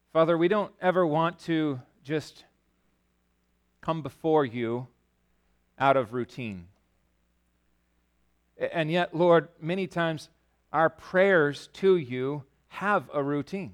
Father, we don't ever want to just come before you out of routine. And yet, Lord, many times our prayers to you have a routine.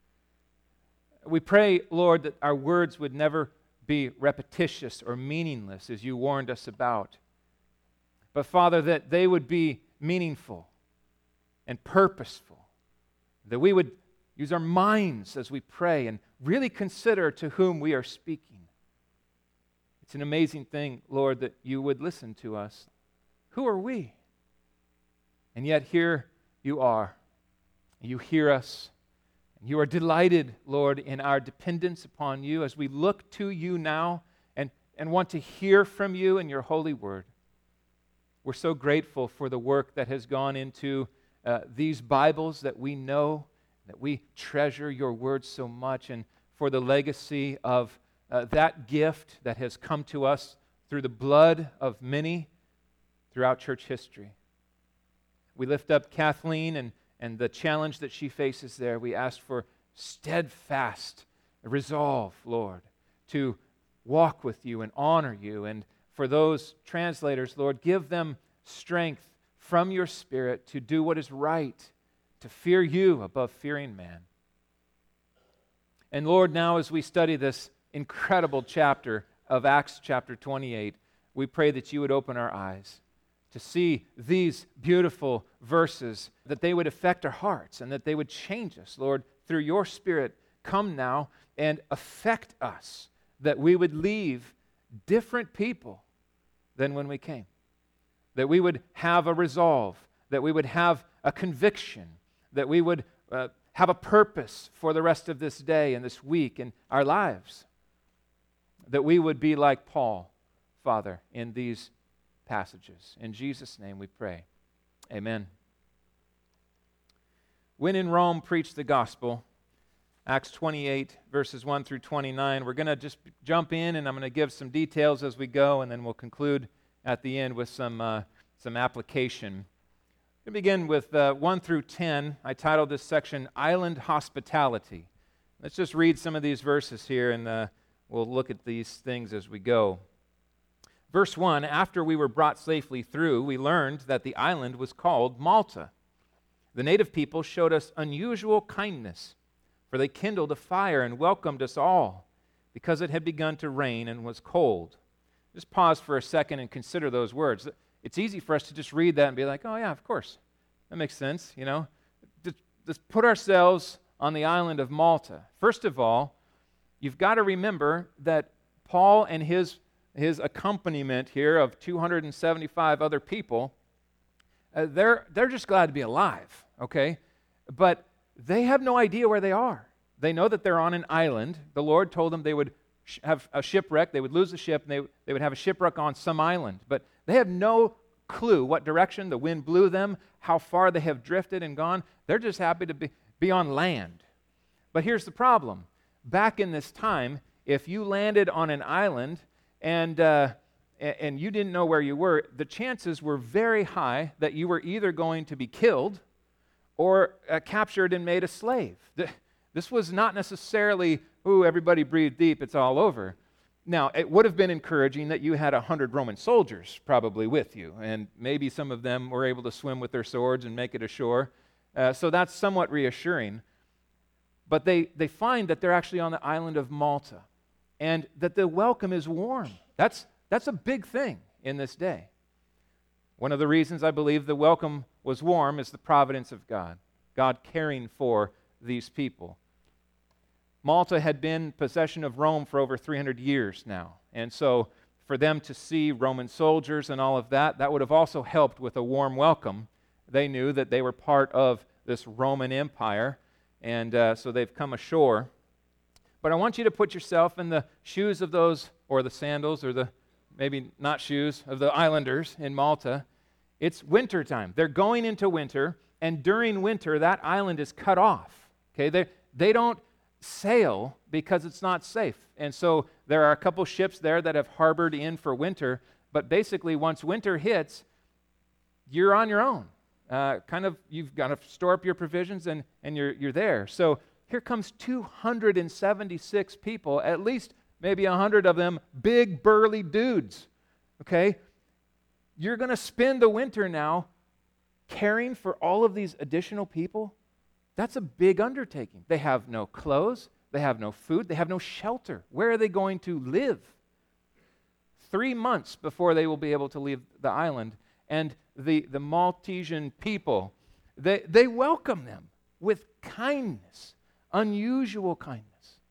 We pray, Lord, that our words would never be repetitious or meaningless, as you warned us about. But Father, that they would be meaningful and purposeful, that we would use our minds as we pray and really consider to whom we are speaking. It's an amazing thing, Lord, that you would listen to us. Who are we? And yet here you are. You hear us. And you are delighted, Lord, in our dependence upon you as we look to you now and want to hear from you in your holy word. We're so grateful for the work that has gone into these Bibles that we know, that we treasure your word so much, and for the legacy of that gift that has come to us through the blood of many throughout church history. We lift up Kathleen and the challenge that she faces there. We ask for steadfast resolve, Lord, to walk with you and honor you. And for those translators, Lord, give them strength from your Spirit to do what is right, to fear you above fearing man. And Lord, now as we study this incredible chapter of Acts chapter 28, we pray that you would open our eyes to see these beautiful verses, that they would affect our hearts and that they would change us. Lord, through your Spirit, come now and affect us, that we would leave different people than when we came, that we would have a resolve, that we would have a conviction, that we would have a purpose for the rest of this day and this week in our lives, that we would be like Paul, Father, in these passages. In Jesus' name we pray. Amen. When in Rome, preach the gospel. Acts 28, verses 1 through 29. We're going to just jump in, and I'm going to give some details as we go, and then we'll conclude at the end with some application. I'm going to begin with 1 through 10. I titled this section, Island Hospitality. Let's just read some of these verses here, and we'll look at these things as we go. Verse 1, after we were brought safely through, we learned that the island was called Malta. The native people showed us unusual kindness, for they kindled a fire and welcomed us all, because it had begun to rain and was cold. Just pause for a second and consider those words. It's easy for us to just read that and be like, oh yeah, of course. That makes sense, you know. Just put ourselves on the island of Malta. First of all, you've got to remember that Paul and his accompaniment here of 275 other people, they're just glad to be alive, okay? But they have no idea where they are. They know that they're on an island. The Lord told them they would have a shipwreck. They would lose the ship, and they would have a shipwreck on some island. But they have no clue what direction the wind blew them, how far they have drifted and gone. They're just happy to be on land. But here's the problem. Back in this time, if you landed on an island and you didn't know where you were, the chances were very high that you were either going to be killed or captured and made a slave. This was not necessarily, ooh, everybody breathe deep, it's all over. Now, it would have been encouraging that you had 100 Roman soldiers probably with you, and maybe some of them were able to swim with their swords and make it ashore. So that's somewhat reassuring. But they find that they're actually on the island of Malta, and that the welcome is warm. That's a big thing in this day. One of the reasons I believe the welcome was warm is the providence of God, God caring for these people. Malta had been possession of Rome for over 300 years now, and so for them to see Roman soldiers and all of that, that would have also helped with a warm welcome. They knew that they were part of this Roman Empire, and so they've come ashore. But I want you to put yourself in the shoes of those, or the sandals, or the maybe not shoes, of the islanders in Malta. It's winter time. They're going into winter, and during winter, that island is cut off. Okay, they don't sail because it's not safe. And so there are a couple ships there that have harbored in for winter, but basically once winter hits, you're on your own. You've got to store up your provisions and you're there. So here comes 276 people, at least maybe 100 of them big, burly dudes, okay? You're going to spend the winter now caring for all of these additional people? That's a big undertaking. They have no clothes, they have no food, they have no shelter. Where are they going to live? 3 months before they will be able to leave the island. And the Maltesian people, they welcome them with kindness, unusual kindness.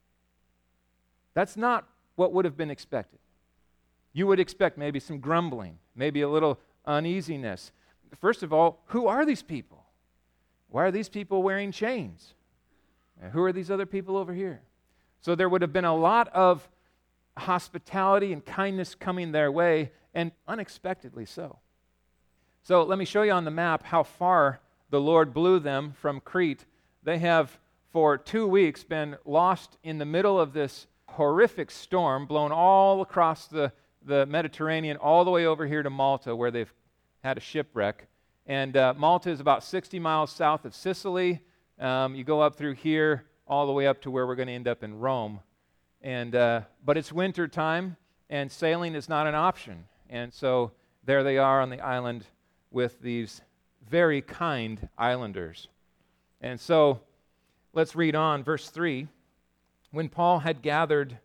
That's not what would have been expected. You would expect maybe some grumbling, maybe a little uneasiness. First of all, who are these people? Why are these people wearing chains? And who are these other people over here? So there would have been a lot of hospitality and kindness coming their way, and unexpectedly so. So let me show you on the map how far the Lord blew them from Crete. They have, for 2 weeks, been lost in the middle of this horrific storm, blown all across the Mediterranean, all the way over here to Malta, where they've had a shipwreck. And Malta is about 60 miles south of Sicily. You go up through here, all the way up to where we're going to end up in Rome. And but it's winter time, and sailing is not an option. And so there they are on the island with these very kind islanders. And so let's read on, verse 3. When Paul had gathered,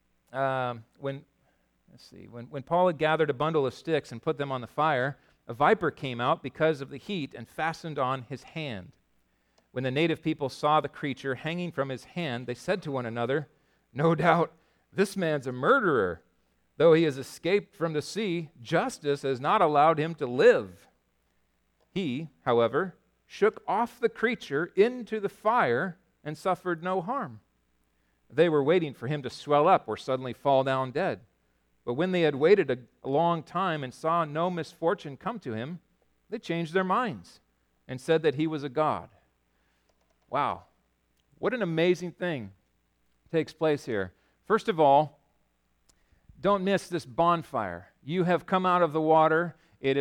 when Paul had gathered a bundle of sticks and put them on the fire, a viper came out because of the heat and fastened on his hand. When the native people saw the creature hanging from his hand, they said to one another, "No doubt this man's a murderer. Though he has escaped from the sea, justice has not allowed him to live." He, however, shook off the creature into the fire and suffered no harm. They were waiting for him to swell up or suddenly fall down dead. But when they had waited a long time and saw no misfortune come to him, they changed their minds and said that he was a god. Wow, what an amazing thing takes place here. First of all, don't miss this bonfire. You have come out of the water.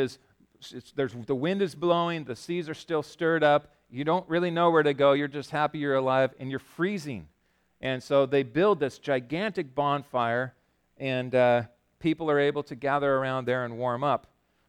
The wind is blowing. The seas are still stirred up. You don't really know where to go. You're just happy you're alive, and you're freezing. And so they build this gigantic bonfire, and people are able to gather around there and warm up.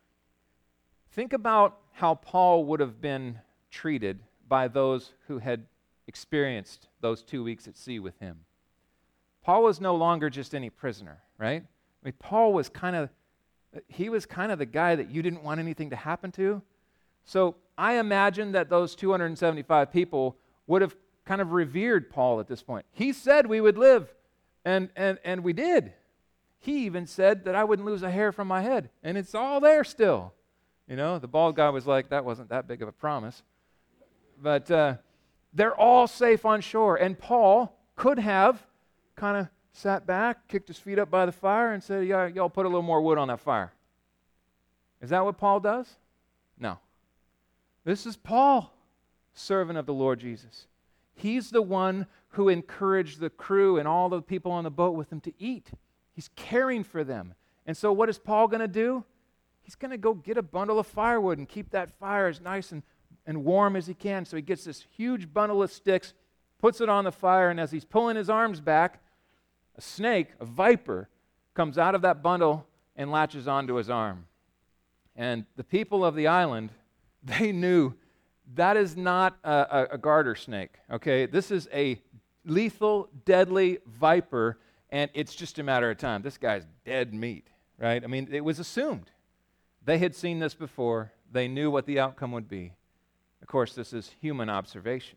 Think about how Paul would have been treated by those who had experienced those 2 weeks at sea with him. Paul was no longer just any prisoner, right? I mean, Paul was kind of the guy that you didn't want anything to happen to. So I imagine that those 275 people would have kind of revered Paul at this point. He said we would live, and we did. He even said that I wouldn't lose a hair from my head, and it's all there still. You know, the bald guy was like, that wasn't that big of a promise. But they're all safe on shore, and Paul could have kind of sat back, kicked his feet up by the fire, and said, "Yeah, y'all put a little more wood on that fire." Is that what Paul does? No. This is Paul, servant of the Lord Jesus. He's the one who encouraged the crew and all the people on the boat with him to eat. He's caring for them. And so what is Paul going to do? He's going to go get a bundle of firewood and keep that fire as nice and warm as he can. So he gets this huge bundle of sticks, puts it on the fire, and as he's pulling his arms back, a snake, a viper, comes out of that bundle and latches onto his arm. And the people of the island, they knew that is not a garter snake, okay? This is a lethal, deadly viper, and it's just a matter of time. This guy's dead meat, right? I mean, it was assumed. They had seen this before. They knew what the outcome would be. Of course, this is human observation.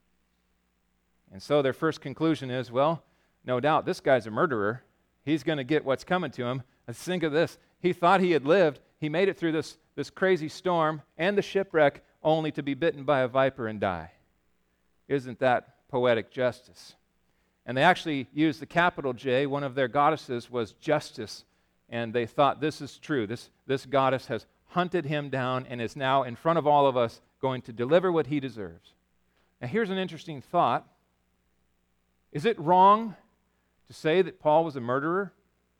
And so their first conclusion is, well, no doubt this guy's a murderer. He's going to get what's coming to him. Let's think of this. He thought he had lived. He made it through this crazy storm and the shipwreck only to be bitten by a viper and die. Isn't that poetic justice? And they actually used the capital J. One of their goddesses was Justice, and they thought this is true. This goddess has hunted him down and is now in front of all of us going to deliver what he deserves. Now here's an interesting thought. Is it wrong to say that Paul was a murderer?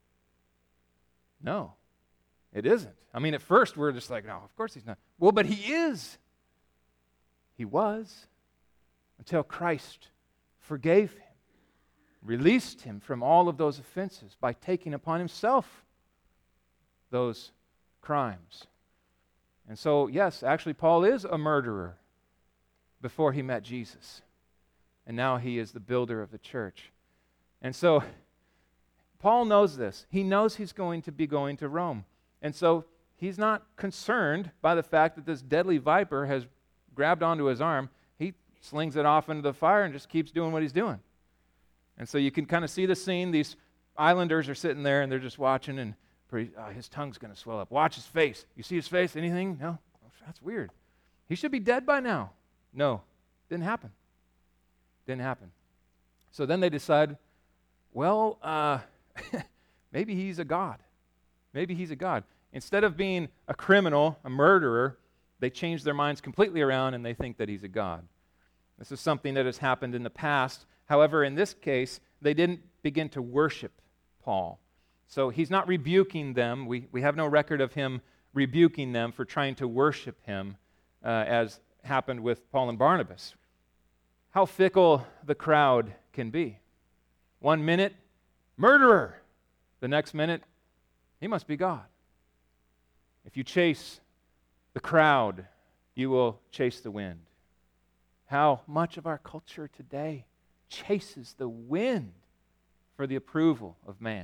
No, it isn't. I mean, at first we're just like, no, of course he's not. Well, but he is. He was, until Christ forgave him, released him from all of those offenses by taking upon himself those crimes. And so, yes, actually, Paul is a murderer before he met Jesus. And now he is the builder of the church. And so, Paul knows this. He knows he's going to be going to Rome. And so, he's not concerned by the fact that this deadly viper has grabbed onto his arm. He slings it off into the fire and just keeps doing what he's doing. And so you can kind of see the scene. These islanders are sitting there and they're just watching, and his tongue's going to swell up. Watch his face. You see his face? Anything? No? That's weird. He should be dead by now. No. Didn't happen. Didn't happen. So then they decide, well, maybe he's a god. Maybe he's a god. Instead of being a criminal, a murderer, they change their minds completely around and they think that he's a god. This is something that has happened in the past. However, in this case, they didn't begin to worship Paul. So he's not rebuking them. We have no record of him rebuking them for trying to worship him, as happened with Paul and Barnabas. How fickle the crowd can be. 1 minute, murderer. The next minute, he must be God. If you chase the crowd, you will chase the wind. How much of our culture today chases the wind for the approval of man.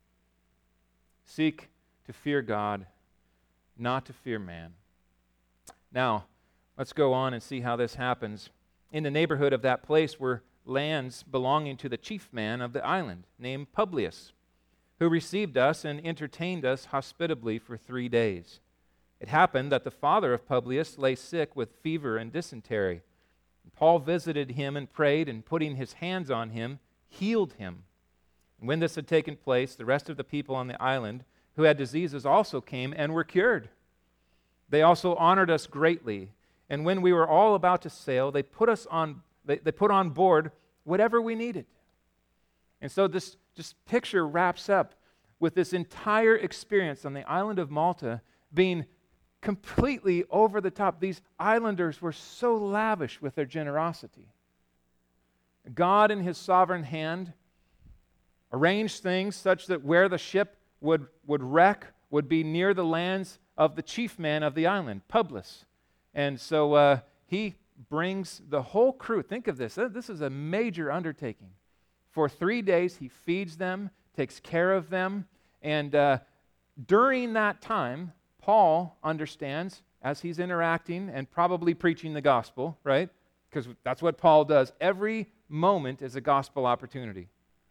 Seek to fear God, not to fear man. Now, let's go on and see how this happens. In the neighborhood of that place were lands belonging to the chief man of the island, named Publius, who received us and entertained us hospitably for 3 days. It happened that the father of Publius lay sick with fever and dysentery. Paul visited him and prayed, and putting his hands on him, healed him. And when this had taken place, the rest of the people on the island who had diseases also came and were cured. They also honored us greatly, and when we were all about to sail, they put on board whatever we needed. And so this picture wraps up with this entire experience on the island of Malta being completely over the top. These islanders were so lavish with their generosity. God, in his sovereign hand, arranged things such that where the ship would wreck would be near the lands of the chief man of the island, Publius. And so he brings the whole crew. Think of this. This is a major undertaking. For 3 days, he feeds them, takes care of them, and during that time, Paul understands, as he's interacting and probably preaching the gospel, right? Because that's what Paul does. Every moment is a gospel opportunity.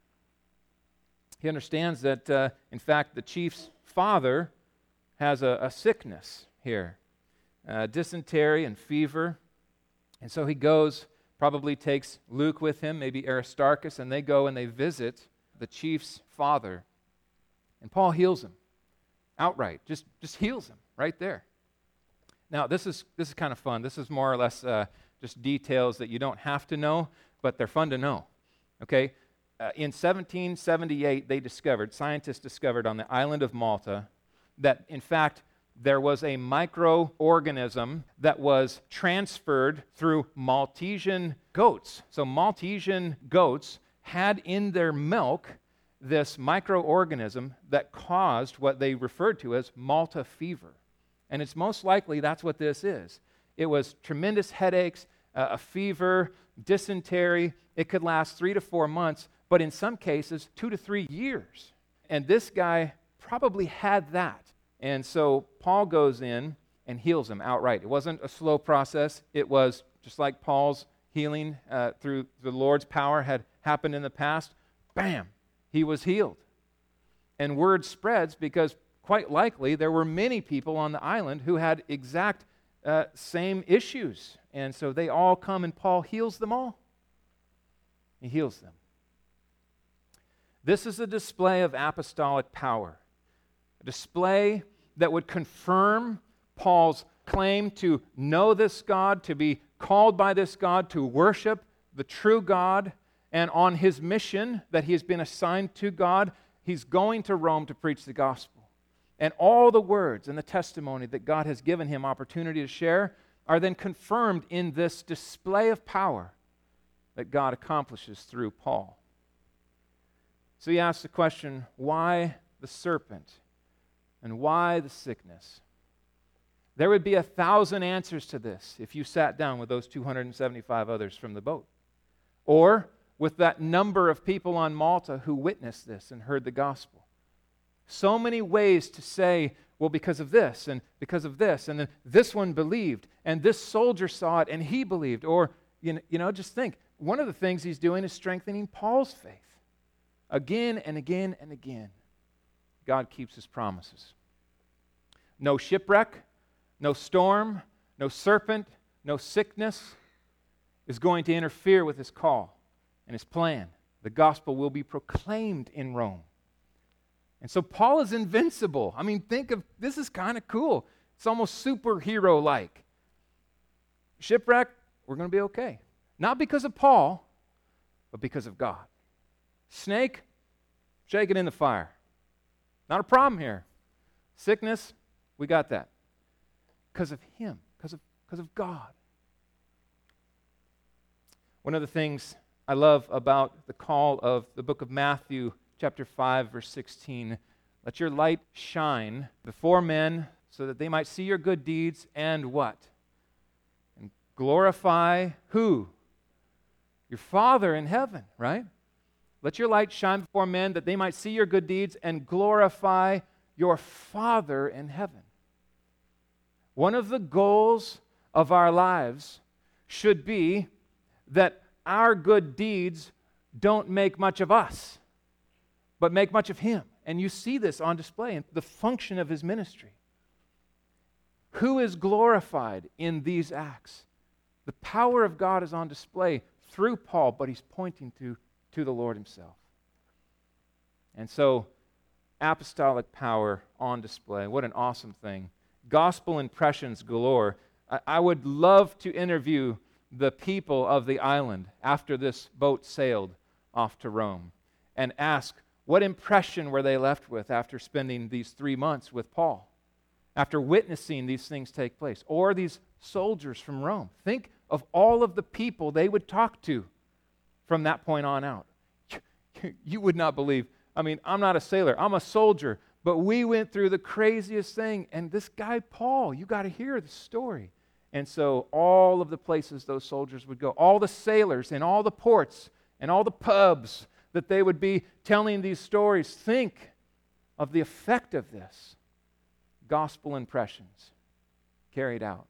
He understands that, in fact, the chief's father has a sickness here, dysentery and fever. And so he goes, probably takes Luke with him, maybe Aristarchus, and they go and they visit the chief's father. And Paul heals him outright, just heals him right there. Now, this is kind of fun. This is more or less just details that you don't have to know, but they're fun to know. Okay? In 1778, scientists discovered on the island of Malta that, in fact, there was a microorganism that was transferred through Maltesian goats. So Maltesian goats had in their milk this microorganism that caused what they referred to as Malta fever. And it's most likely that's what this is. It was tremendous headaches, a fever, dysentery. It could last 3 to 4 months, but in some cases, 2 to 3 years. And this guy probably had that. And so Paul goes in and heals him outright. It wasn't a slow process. It was just like Paul's healing through the Lord's power had happened in the past. Bam! He was healed. And word spreads because quite likely there were many people on the island who had exact same issues. And so they all come and Paul heals them all. He heals them. This is a display of apostolic power. A display that would confirm Paul's claim to know this God, to be called by this God, to worship the true God, and on his mission that he has been assigned to God, he's going to Rome to preach the gospel. And all the words and the testimony that God has given him opportunity to share are then confirmed in this display of power that God accomplishes through Paul. So he asks the question, why the serpent? And why the sickness? There would be 1,000 answers to this if you sat down with those 275 others from the boat. Or with that number of people on Malta who witnessed this and heard the gospel. So many ways to say, well, because of this, and because of this, and then this one believed, and this soldier saw it, and he believed. Or, just think, one of the things he's doing is strengthening Paul's faith. Again and again and again, God keeps his promises. No shipwreck, no storm, no serpent, no sickness is going to interfere with his call and his plan. The gospel will be proclaimed in Rome. And so Paul is invincible. I mean, think of, this is kind of cool. It's almost superhero-like. Shipwreck, we're going to be okay. Not because of Paul, but because of God. Snake, shake it in the fire. Not a problem here. Sickness, we got that. Because of him, because of God. One of the things I love about the call of the book of Matthew, chapter 5, verse 16, let your light shine before men so that they might see your good deeds and what? And glorify who? Your Father in heaven, right? Let your light shine before men that they might see your good deeds and glorify your Father in heaven. One of the goals of our lives should be that our good deeds don't make much of us, but make much of Him. And you see this on display in the function of His ministry. Who is glorified in these acts? The power of God is on display through Paul, but he's pointing to the Lord Himself. And so, apostolic power on display. What an awesome thing. Gospel impressions galore. I would love to interview the people of the island after this boat sailed off to Rome and ask what impression were they left with after spending these 3 months with Paul, after witnessing these things take place, or these soldiers from Rome. Think of all of the people they would talk to from that point on out. You would not believe. I mean, I'm not a sailor, I'm a soldier, but we went through the craziest thing, and this guy Paul, you got to hear the story. And so all of the places those soldiers would go, all the sailors in all the ports and all the pubs that they would be telling these stories, think of the effect of this. Gospel impressions carried out.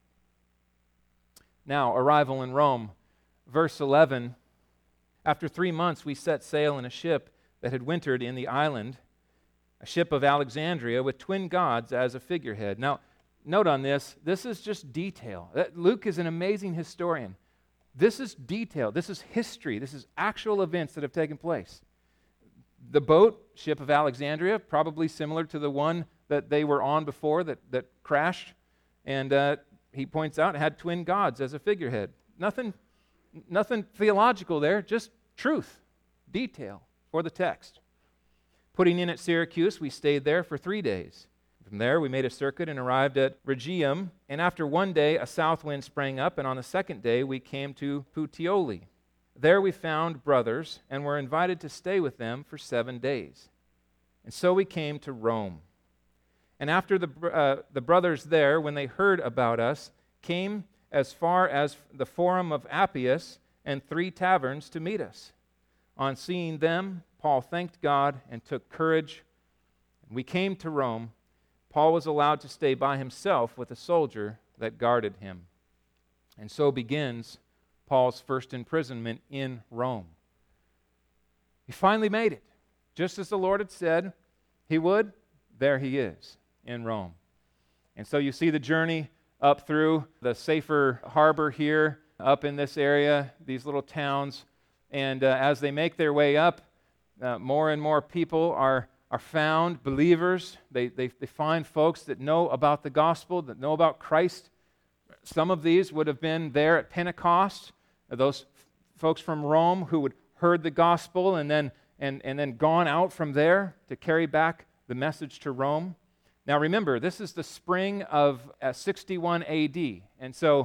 Now, arrival in Rome, verse 11, after 3 months we set sail in a ship that had wintered in the island, a ship of Alexandria with twin gods as a figurehead. Now, note on this is just detail. Luke is an amazing historian. This is detail. This is history. This is actual events that have taken place. The boat, ship of Alexandria, probably similar to the one that they were on before that crashed. And he points out it had twin gods as a figurehead. Nothing theological there, just truth, detail for the text. Putting in at Syracuse, we stayed there for 3 days. From there, we made a circuit and arrived at Rhegium. And after 1 day, a south wind sprang up, and on the second day, we came to Puteoli. There we found brothers and were invited to stay with them for 7 days. And so we came to Rome. And after the brothers there, when they heard about us, came as far as the Forum of Appius and 3 taverns to meet us. On seeing them, Paul thanked God and took courage. We came to Rome. Paul was allowed to stay by himself with a soldier that guarded him. And so begins Paul's first imprisonment in Rome. He finally made it. Just as the Lord had said he would, there he is in Rome. And so you see the journey up through the safer harbor here, up in this area, these little towns. And as they make their way up, more and more people are found, believers. They find folks that know about the gospel, that know about Christ. Some of these would have been there at Pentecost, those folks from Rome who would heard the gospel and then gone out from there to carry back the message to Rome. Now remember, this is the spring of 61 AD, and so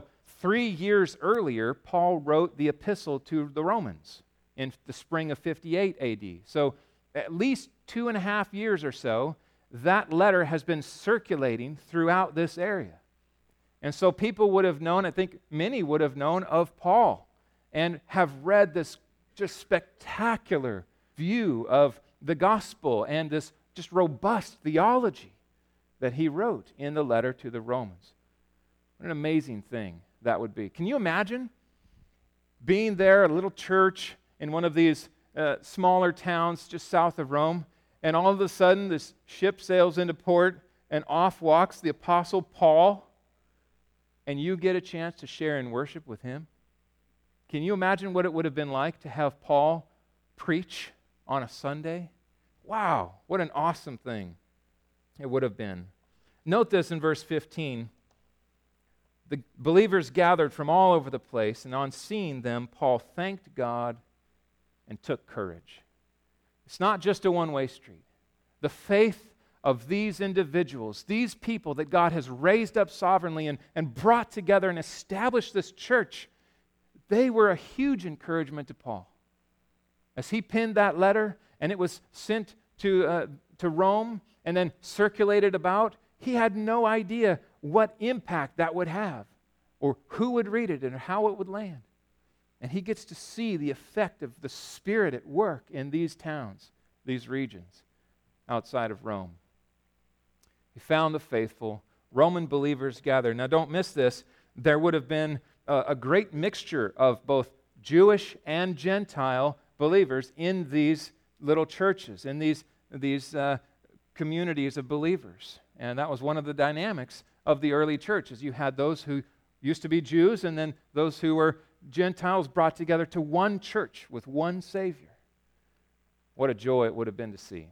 3 years earlier, Paul wrote the epistle to the Romans in the spring of 58 AD. So at least 2.5 years or so, that letter has been circulating throughout this area. And so people would have known, I think many would have known of Paul and have read this just spectacular view of the gospel and this just robust theology that he wrote in the letter to the Romans. What an amazing thing that would be. Can you imagine being there at a little church in one of these smaller towns just south of Rome, and all of a sudden this ship sails into port and off walks the Apostle Paul, and you get a chance to share in worship with him? Can you imagine what it would have been like to have Paul preach on a Sunday? Wow, what an awesome thing it would have been. Note this in verse 15. The believers gathered from all over the place, and on seeing them, Paul thanked God and took courage. It's not just a one-way street. The faith of these individuals, these people that God has raised up sovereignly and brought together and established this church, they were a huge encouragement to Paul. As he penned that letter and it was sent to Rome and then circulated about, he had no idea what impact that would have or who would read it and how it would land. And he gets to see the effect of the Spirit at work in these towns, these regions outside of Rome. He found the faithful Roman believers gathered. Now don't miss this. There would have been a great mixture of both Jewish and Gentile believers in these little churches, in these communities of believers. And that was one of the dynamics of the early church, is you had those who used to be Jews and then those who were Gentiles brought together to one church with one Savior. What a joy it would have been to see.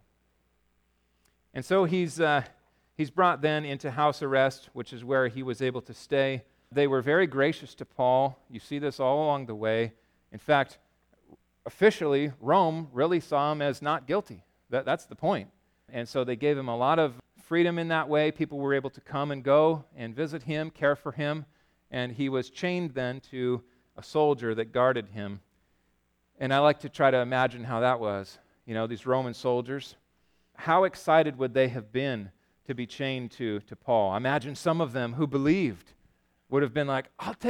And so he's brought then into house arrest, which is where he was able to stay. They were very gracious to Paul. You see this all along the way. In fact, officially, Rome really saw him as not guilty. That's the point. And so they gave him a lot of freedom in that way. People were able to come and go and visit him, care for him. And he was chained then to a soldier that guarded him. And I like to try to imagine how that was. You know, these Roman soldiers, how excited would they have been to be chained to Paul? I imagine some of them who believed would have been like,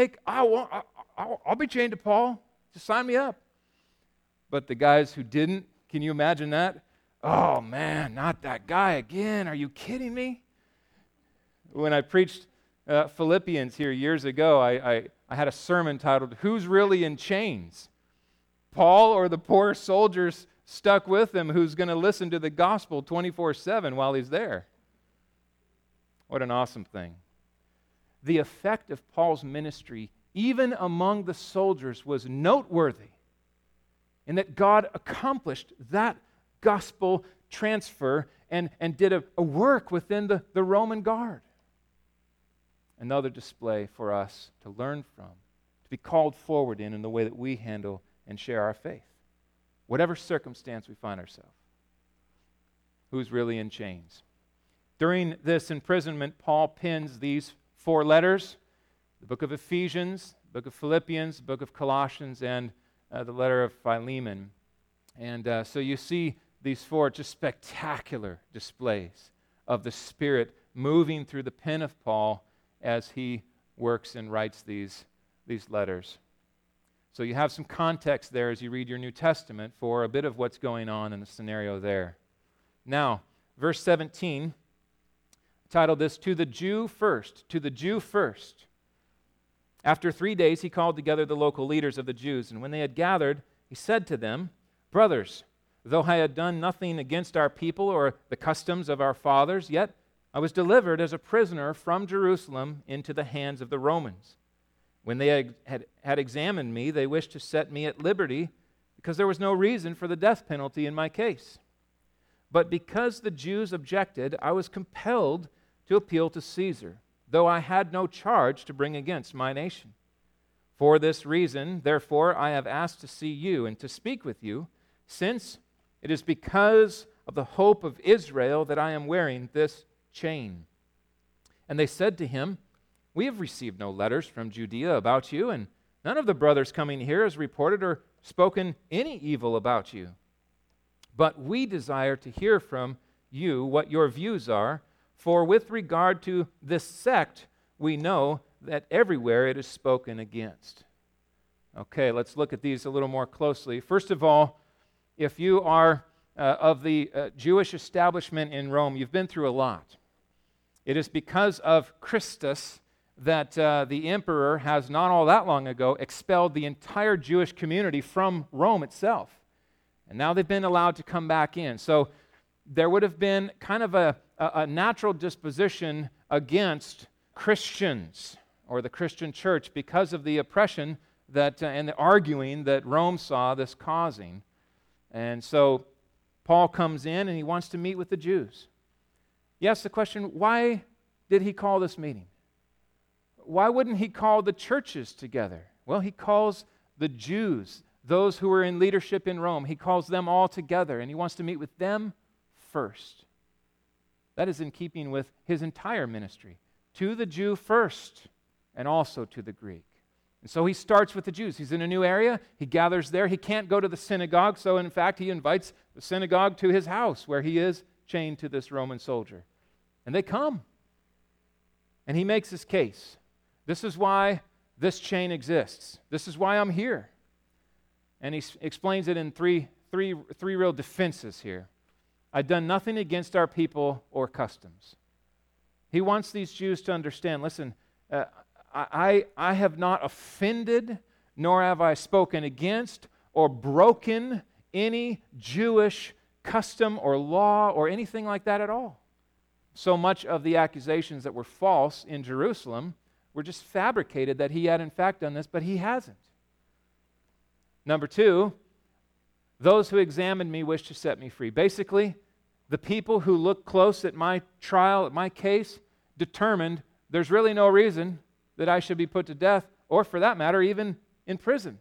I'll be chained to Paul. Just sign me up. But the guys who didn't, can you imagine that? Oh man, not that guy again. Are you kidding me? When I preached Philippians here years ago, I had a sermon titled, Who's Really in Chains? Paul or the poor soldiers stuck with him who's going to listen to the gospel 24/7 while he's there? What an awesome thing. The effect of Paul's ministry, even among the soldiers, was noteworthy in that God accomplished that gospel transfer and did a work within the Roman guard. Another display for us to learn from, to be called forward in the way that we handle and share our faith, whatever circumstance we find ourselves. Who's really in chains? During this imprisonment, Paul pens these 4 letters: the book of Ephesians, the book of Philippians, the book of Colossians, and the letter of Philemon. And so you see these 4 just spectacular displays of the Spirit moving through the pen of Paul as he works and writes these letters. So you have some context there as you read your New Testament for a bit of what's going on in the scenario there. Now, verse 17, titled this, To the Jew First, to the Jew First. After 3 days he called together the local leaders of the Jews, and when they had gathered, he said to them, Brothers, though I had done nothing against our people or the customs of our fathers, yet I was delivered as a prisoner from Jerusalem into the hands of the Romans. When they had examined me, they wished to set me at liberty because there was no reason for the death penalty in my case. But because the Jews objected, I was compelled to appeal to Caesar, though I had no charge to bring against my nation. For this reason, therefore, I have asked to see you and to speak with you, since it is because of the hope of Israel that I am wearing this chain. And they said to him, We have received no letters from Judea about you, and none of the brothers coming here has reported or spoken any evil about you. But we desire to hear from you what your views are, for with regard to this sect, we know that everywhere it is spoken against. Okay, let's look at these a little more closely. First of all, if you are of the Jewish establishment in Rome, you've been through a lot. It is because of Christus that the emperor has not all that long ago expelled the entire Jewish community from Rome itself. And now they've been allowed to come back in. So there would have been kind of a natural disposition against Christians or the Christian church because of the oppression that and the arguing that Rome saw this causing. And so Paul comes in and he wants to meet with the Jews. He asks the question, why did he call this meeting? Why wouldn't he call the churches together? Well, he calls the Jews, those who were in leadership in Rome, he calls them all together, and he wants to meet with them first. That is in keeping with his entire ministry. To the Jew first, and also to the Greek. And so he starts with the Jews. He's in a new area. He gathers there. He can't go to the synagogue, so in fact he invites the synagogue to his house where he is chained to this Roman soldier. And they come. And he makes his case. This is why this chain exists. This is why I'm here. And he explains it in three real defenses here. I've done nothing against our people or customs. He wants these Jews to understand, listen, I have not offended, nor have I spoken against or broken any Jewish custom or law or anything like that at all. So much of the accusations that were false in Jerusalem were just fabricated that he had in fact done this, but he hasn't. Number two, those who examined me wish to set me free. Basically, the people who looked close at my trial, at my case, determined there's really no reason that I should be put to death, or for that matter, even in prison.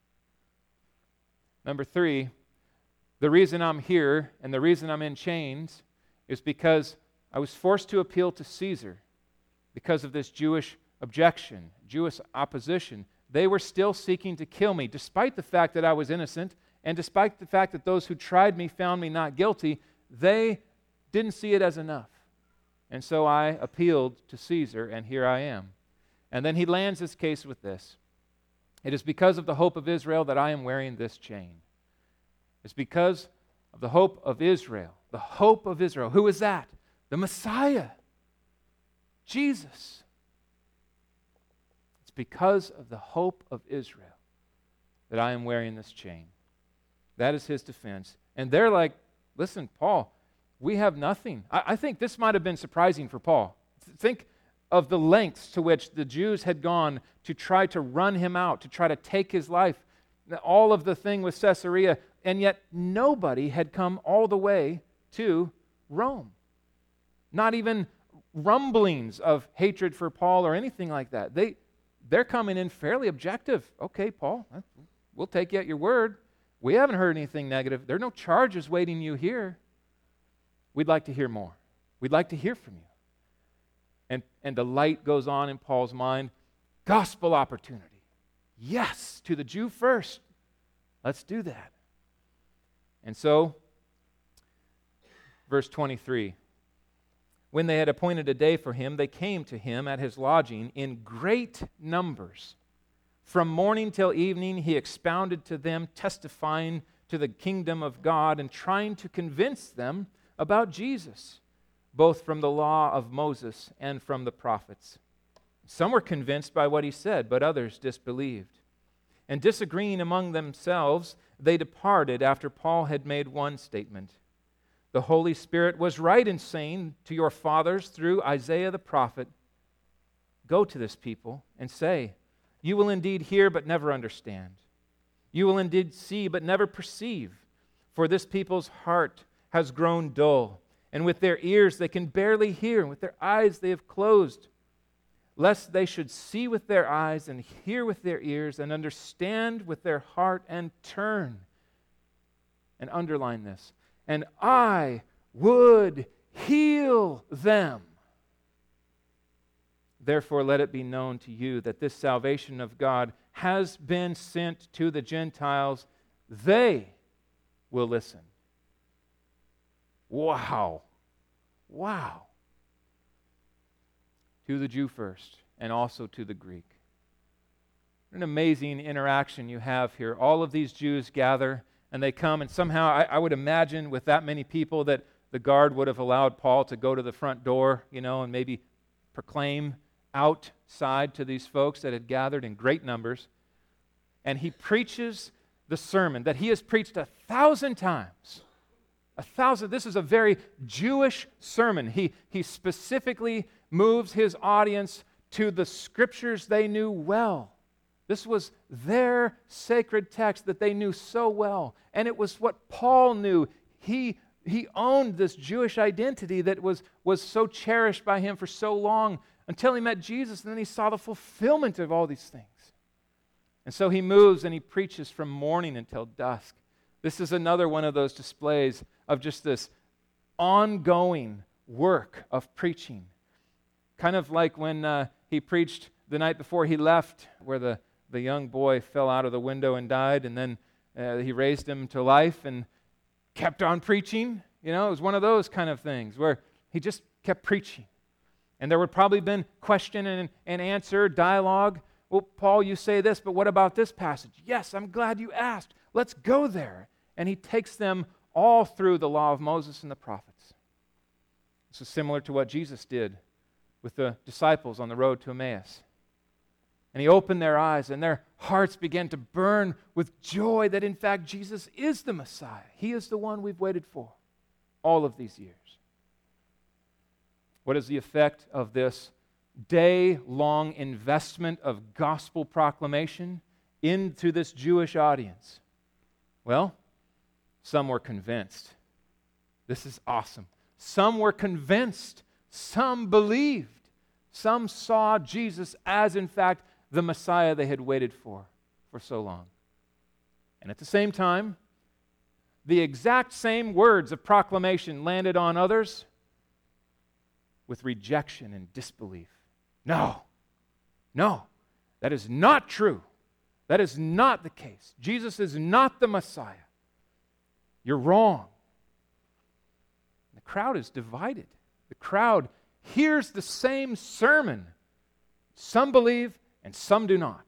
Number three, the reason I'm here and the reason I'm in chains is because I was forced to appeal to Caesar because of this Jewish objection, Jewish opposition. They were still seeking to kill me, despite the fact that I was innocent, and despite the fact that those who tried me found me not guilty. They didn't see it as enough. And so I appealed to Caesar, and here I am. And then he lands his case with this. It is because of the hope of Israel that I am wearing this chain. It's because of the hope of Israel. The hope of Israel. Who is that? The Messiah. Jesus. It's because of the hope of Israel that I am wearing this chain. That is his defense. And they're like, listen, Paul, we have nothing. I think this might have been surprising for Paul. Think of the lengths to which the Jews had gone to try to run him out, to try to take his life. All of the thing with Caesarea, and yet nobody had come all the way to Rome. Not even rumblings of hatred for Paul or anything like that. They're coming in fairly objective. Okay, Paul, we'll take you at your word. We haven't heard anything negative. There are no charges waiting you here. We'd like to hear more. We'd like to hear from you. And the light goes on in Paul's mind. Gospel opportunity. Yes, to the Jew first. Let's do that. And so, verse 23. When they had appointed a day for him, they came to him at his lodging in great numbers. From morning till evening, he expounded to them, testifying to the kingdom of God and trying to convince them about Jesus, both from the law of Moses and from the prophets. Some were convinced by what he said, but others disbelieved. And disagreeing among themselves, they departed after Paul had made one statement. The Holy Spirit was right in saying to your fathers through Isaiah the prophet, go to this people and say, you will indeed hear but never understand. You will indeed see but never perceive. For this people's heart has grown dull, and with their ears they can barely hear, and with their eyes they have closed, lest they should see with their eyes and hear with their ears and understand with their heart and turn. And underline this. And I would heal them. Therefore, let it be known to you that this salvation of God has been sent to the Gentiles. They will listen. Wow. Wow. To the Jew first, and also to the Greek. An amazing interaction you have here. All of these Jews gather, and they come, and somehow I would imagine with that many people that the guard would have allowed Paul to go to the front door, and maybe proclaim outside to these folks that had gathered in great numbers. And he preaches the sermon that he has preached 1,000 times. 1,000. This is a very Jewish sermon. He specifically moves his audience to the scriptures they knew well. This was their sacred text that they knew so well. And it was what Paul knew. He owned this Jewish identity that was so cherished by him for so long until he met Jesus, and then he saw the fulfillment of all these things. And so he moves and he preaches from morning until dusk. This is another one of those displays of just this ongoing work of preaching. Kind of like when he preached the night before he left, where the young boy fell out of the window and died, and then he raised him to life and kept on preaching. It was one of those kind of things where he just kept preaching. And there would probably been question and answer, dialogue. Well, Paul, you say this, but what about this passage? Yes, I'm glad you asked. Let's go there. And he takes them all through the law of Moses and the prophets. This is similar to what Jesus did with the disciples on the road to Emmaus. And he opened their eyes, and their hearts began to burn with joy that, in fact, Jesus is the Messiah. He is the one we've waited for all of these years. What is the effect of this day-long investment of gospel proclamation into this Jewish audience? Well, some were convinced. This is awesome. Some were convinced. Some believed. Some saw Jesus as, in fact, the Messiah they had waited for so long. And at the same time, the exact same words of proclamation landed on others with rejection and disbelief. No, that is not true. That is not the case. Jesus is not the Messiah. You're wrong. The crowd is divided. The crowd hears the same sermon. Some believe and some do not.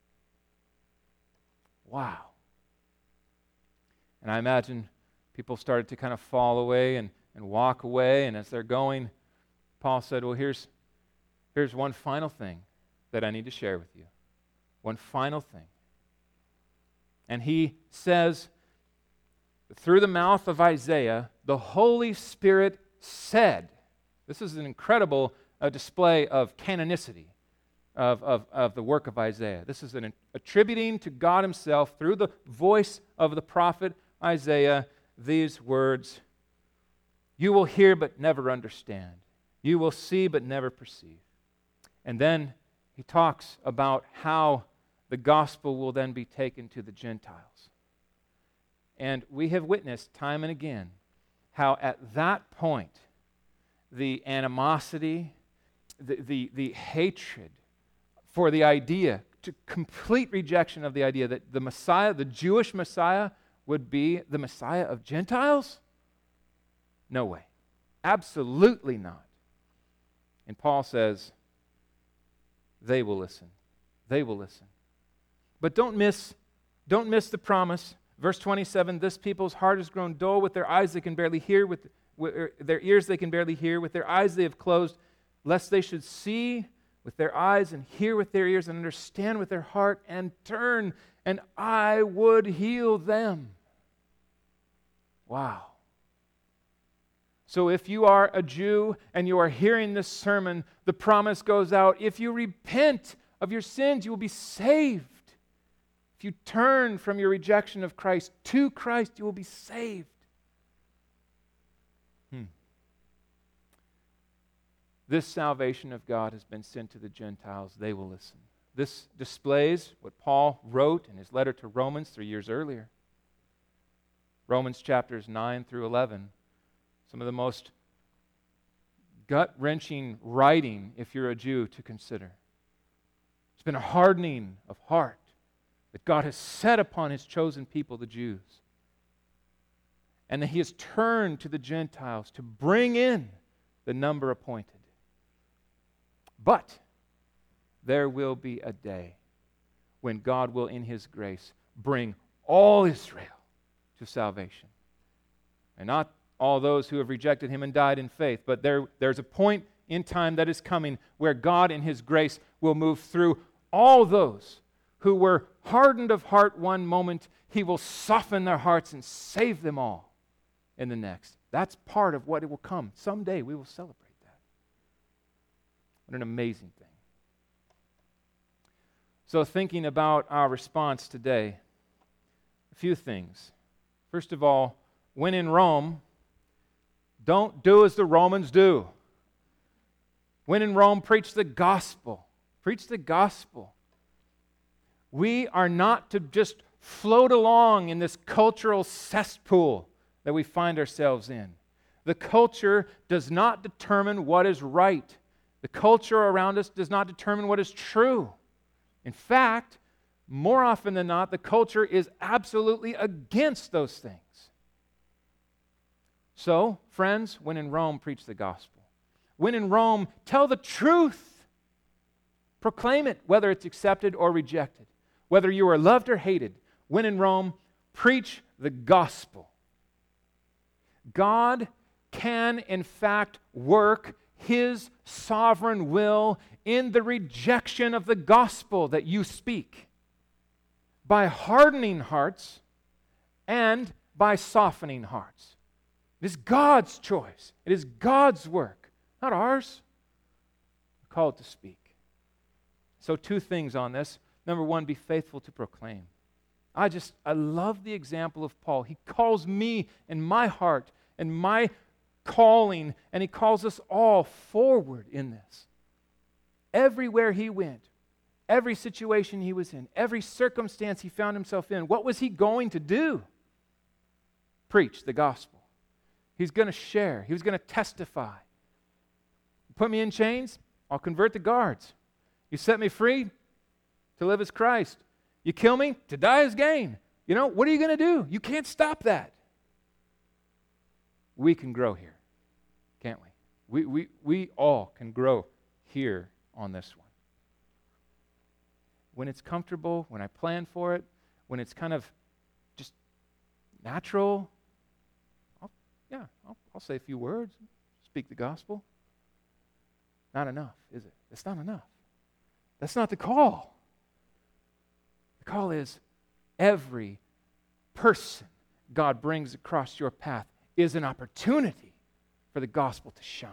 Wow. And I imagine people started to kind of fall away and walk away, and as they're going, Paul said, well, here's one final thing that I need to share with you. One final thing. And he says, through the mouth of Isaiah, the Holy Spirit said, this is an incredible display of canonicity of the work of Isaiah. This is an attributing to God himself through the voice of the prophet Isaiah these words, you will hear but never understand. You will see but never perceive. And then he talks about how the gospel will then be taken to the Gentiles. And we have witnessed time and again how at that point the animosity, the hatred for the idea, to complete rejection of the idea that the Messiah, the Jewish Messiah, would be the Messiah of Gentiles? No way. Absolutely not. And Paul says, they will listen. They will listen. But don't miss the promise. Verse 27, this people's heart has grown dull. With their eyes they can barely hear. With their ears they can barely hear. With their eyes they have closed, lest they should see with their eyes and hear with their ears and understand with their heart and turn, and I would heal them. Wow. So if you are a Jew and you are hearing this sermon, the promise goes out. If you repent of your sins, you will be saved. If you turn from your rejection of Christ to Christ, you will be saved. This salvation of God has been sent to the Gentiles. They will listen. This displays what Paul wrote in his letter to Romans 3 years earlier. Romans chapters 9 through 11. Some of the most gut-wrenching writing, if you're a Jew, to consider. It's been a hardening of heart that God has set upon His chosen people, the Jews. And that He has turned to the Gentiles to bring in the number appointed. But there will be a day when God will, in His grace, bring all Israel to salvation. And not all those who have rejected Him and died in faith, but there's a point in time that is coming where God, in His grace, will move through all those who were hardened of heart one moment. He will soften their hearts and save them all in the next. That's part of what it will come. Someday we will celebrate that. What an amazing thing. So thinking about our response today, a few things. First of all, when in Rome, don't do as the Romans do. When in Rome, preach the gospel. Preach the gospel. We are not to just float along in this cultural cesspool that we find ourselves in. The culture does not determine what is right. The culture around us does not determine what is true. In fact, more often than not, the culture is absolutely against those things. So, friends, when in Rome, preach the gospel. When in Rome, tell the truth. Proclaim it, whether it's accepted or rejected. Whether you are loved or hated. When in Rome, preach the gospel. God can, in fact, work His sovereign will in the rejection of the gospel that you speak, by hardening hearts and by softening hearts. It is God's choice. It is God's work, not ours. We're called to speak. So 2 things on this. Number 1, be faithful to proclaim. I love the example of Paul. He calls me and my heart and my calling, and he calls us all forward in this. Everywhere he went, every situation he was in, every circumstance he found himself in, what was he going to do? Preach the gospel. He's going to share. He was going to testify. You put me in chains, I'll convert the guards. You set me free, to live as Christ. You kill me, to die is gain. What are you going to do? You can't stop that. We can grow here, can't we? We all can grow here on this one. When it's comfortable, when I plan for it, when it's kind of just natural, I'll say a few words, speak the gospel. Not enough, is it? It's not enough. That's not the call. The call is every person God brings across your path is an opportunity for the gospel to shine.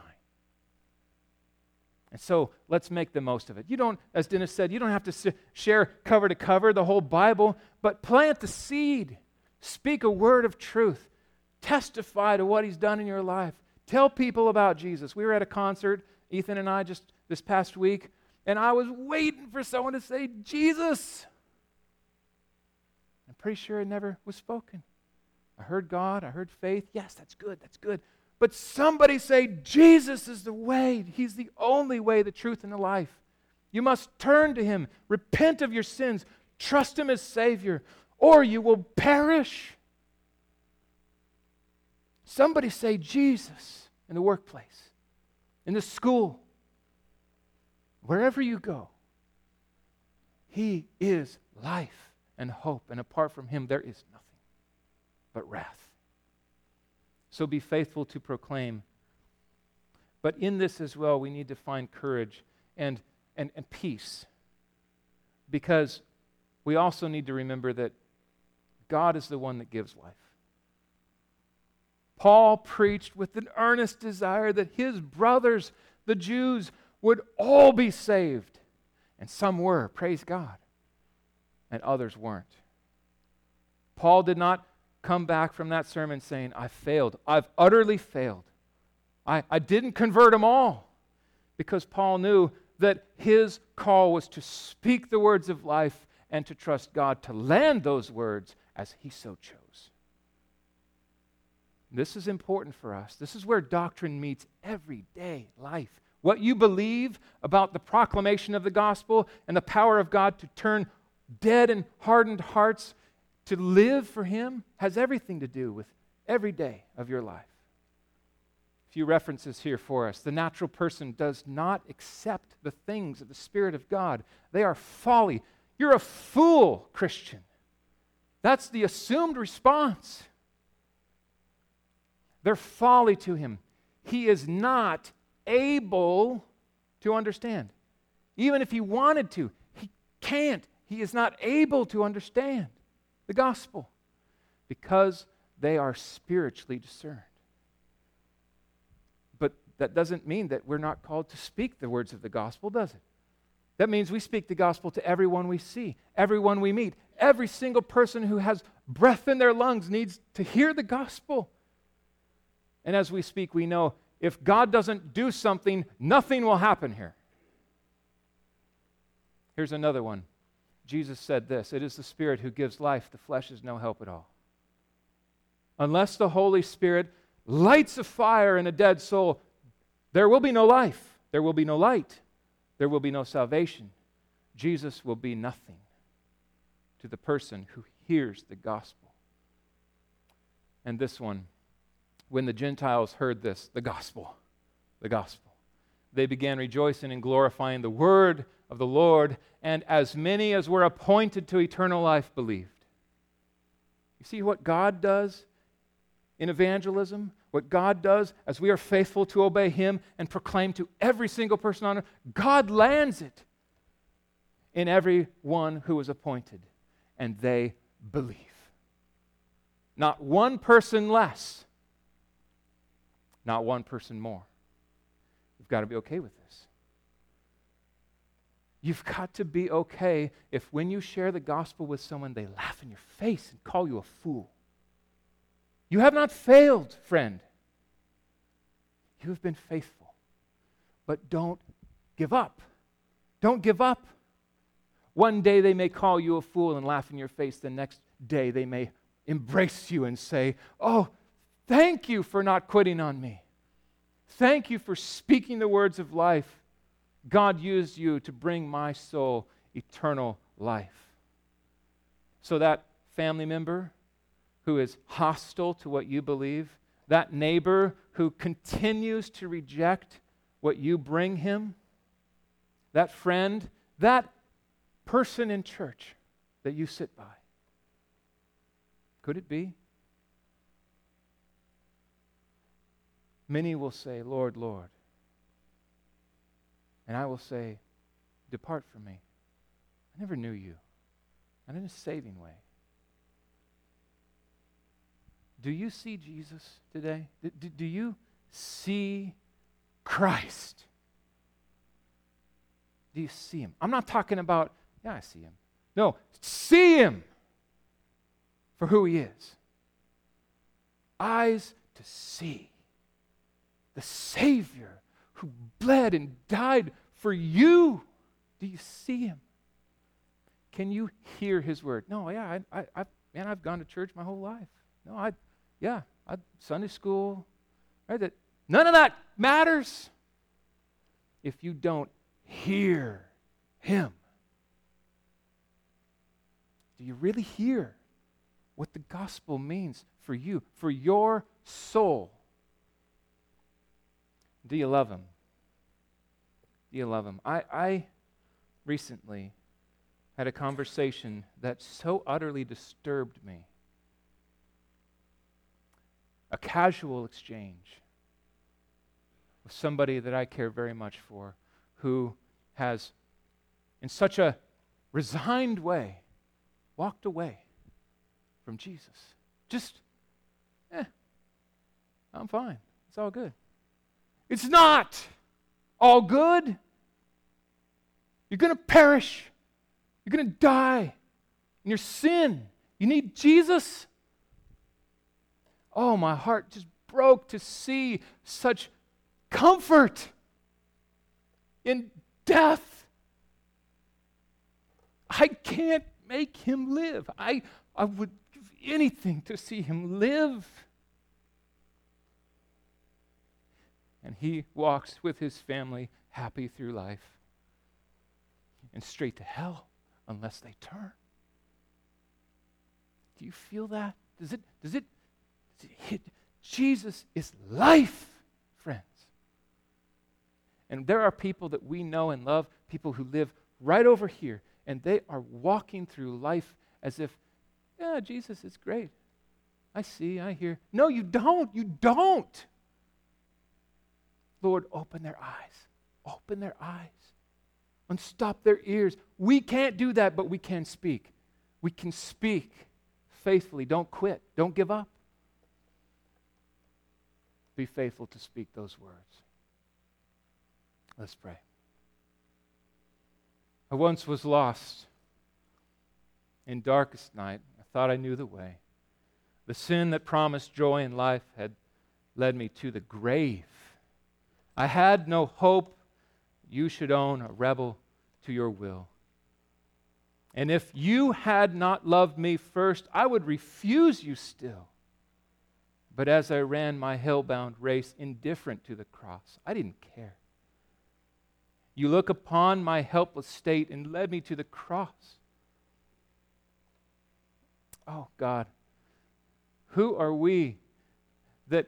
And so let's make the most of it. You don't, as Dennis said, you don't have to share cover to cover the whole Bible, but plant the seed. Speak a word of truth. Testify to what He's done in your life. Tell people about Jesus. We were at a concert, Ethan and I, just this past week, and I was waiting for someone to say, Jesus. I'm pretty sure it never was spoken. I heard God, I heard faith. Yes, that's good, that's good. But somebody say, Jesus is the way. He's the only way, the truth, and the life. You must turn to Him, repent of your sins, trust Him as Savior, or you will perish. Somebody say Jesus in the workplace, in the school, wherever you go. He is life and hope, and apart from Him there is nothing but wrath. So be faithful to proclaim. But in this as well, we need to find courage and peace, because we also need to remember that God is the one that gives life. Paul preached with an earnest desire that his brothers, the Jews, would all be saved. And some were, praise God, and others weren't. Paul did not come back from that sermon saying, I failed. I've utterly failed. I didn't convert them all. Because Paul knew that his call was to speak the words of life and to trust God to land those words as He so chose. This is important for us. This is where doctrine meets everyday life. What you believe about the proclamation of the gospel and the power of God to turn dead and hardened hearts to live for Him has everything to do with every day of your life. A few references here for us. The natural person does not accept the things of the Spirit of God. They are folly. You're a fool, Christian. That's the assumed response. They're folly to him. He is not able to understand. Even if he wanted to, he can't. He is not able to understand the gospel because they are spiritually discerned. But that doesn't mean that we're not called to speak the words of the gospel, does it? That means we speak the gospel to everyone we see, everyone we meet. Every single person who has breath in their lungs needs to hear the gospel. And as we speak, we know if God doesn't do something, nothing will happen here. Here's another one. Jesus said this, "It is the Spirit who gives life. The flesh is no help at all." Unless the Holy Spirit lights a fire in a dead soul, there will be no life. There will be no light. There will be no salvation. Jesus will be nothing to the person who hears the gospel. And this one, when the Gentiles heard this, the gospel, they began rejoicing and glorifying the word of the Lord, and as many as were appointed to eternal life believed. You see what God does in evangelism? What God does as we are faithful to obey Him and proclaim to every single person on earth, God lands it in everyone who is appointed, and they believe. Not one person less, not one person more. You've got to be okay with this. You've got to be okay if when you share the gospel with someone, they laugh in your face and call you a fool. You have not failed, friend. You have been faithful. But don't give up. Don't give up. One day they may call you a fool and laugh in your face. The next day they may embrace you and say, "Oh, thank you for not quitting on me. Thank you for speaking the words of life. God used you to bring my soul eternal life." So that family member who is hostile to what you believe, that neighbor who continues to reject what you bring him, that friend, that person in church that you sit by, could it be? Many will say, "Lord, Lord." And I will say, "Depart from me. I never knew you." Not in a saving way. Do you see Jesus today? Do you see Christ? Do you see Him? I'm not talking about, yeah, I see Him. No, see Him for who He is. Eyes to see the Savior who bled and died for you. Do you see Him? Can you hear His word? No, yeah, I've gone to church my whole life. No, I Sunday school, right? None of that matters if you don't hear Him. Do you really hear what the gospel means for you, for your soul? Do you love Him? Do you love Him? I recently had a conversation that so utterly disturbed me. A casual exchange with somebody that I care very much for, who has, in such a resigned way, walked away from Jesus. Just, I'm fine. It's all good. It's not all good. You're going to perish. You're going to die in your sin. You need Jesus. Oh, my heart just broke to see such comfort in death. I can't make him live. I would give anything to see him live. and he walks with his family happy through life and straight to hell unless they turn. Do you feel that? Does it hit? Jesus is life, friends. And there are people that we know and love, people who live right over here, and they are walking through life as if, yeah, Jesus is great. I see, I hear. No, you don't. You don't. Lord, open their eyes. Open their eyes. Unstop their ears. We can't do that, but we can speak. We can speak faithfully. Don't quit. Don't give up. Be faithful to speak those words. Let's pray. I once was lost in darkest night. I thought I knew the way. The sin that promised joy and life had led me to the grave. I had no hope. You should own a rebel to your will. And if you had not loved me first, I would refuse you still. But as I ran my hell-bound race, indifferent to the cross, I didn't care. You look upon my helpless state and led me to the cross. Oh, God, who are we that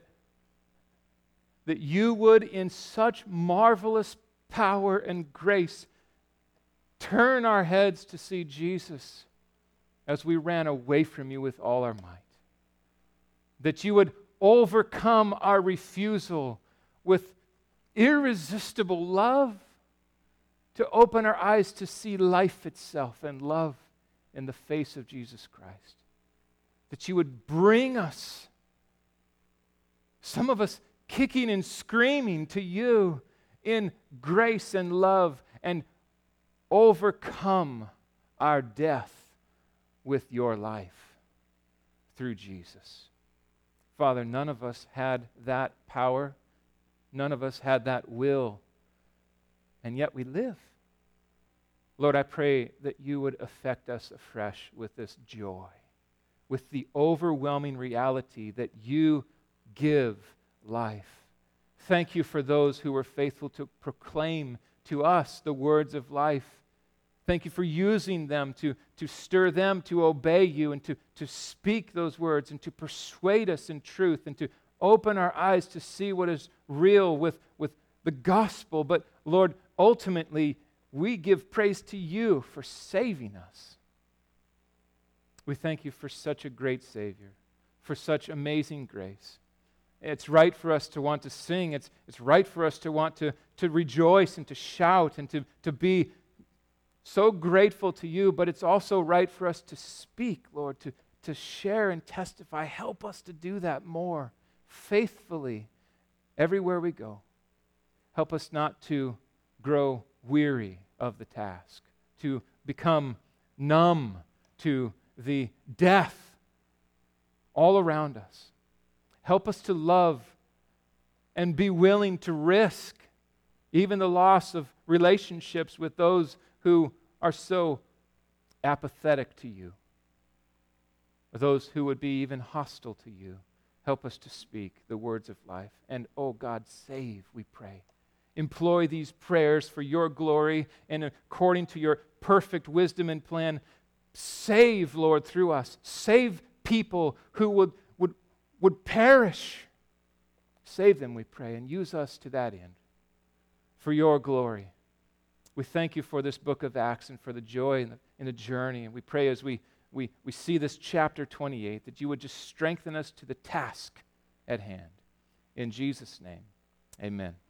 you would, in such marvelous power and grace, turn our heads to see Jesus as we ran away from you with all our might? That you would overcome our refusal with irresistible love to open our eyes to see life itself and love in the face of Jesus Christ. That you would bring us, some of us kicking and screaming to you in grace and love, and overcome our death with your life through Jesus. Father, none of us had that power. None of us had that will. And yet we live. Lord, I pray that you would affect us afresh with this joy, with the overwhelming reality that you give life. Thank you for those who were faithful to proclaim to us the words of life. Thank you for using them to stir them to obey you and to speak those words and to persuade us in truth and to open our eyes to see what is real with the gospel. But Lord, ultimately, we give praise to you for saving us. We thank you for such a great Savior, for such amazing grace. It's right for us to want to sing. It's right for us to want to rejoice and to shout and to be so grateful to you, but it's also right for us to speak, Lord, to share and testify. Help us to do that more faithfully everywhere we go. Help us not to grow weary of the task, to become numb to the death all around us. Help us to love and be willing to risk even the loss of relationships with those who are so apathetic to you, or those who would be even hostile to you. Help us to speak the words of life. And, oh God, save, we pray. Employ these prayers for your glory and according to your perfect wisdom and plan. Save, Lord, through us. Save people who would perish. Save them, we pray, and use us to that end for your glory. We thank you for this book of Acts and for the joy in the journey. And we pray as we see this chapter 28 that you would just strengthen us to the task at hand. In Jesus' name, amen.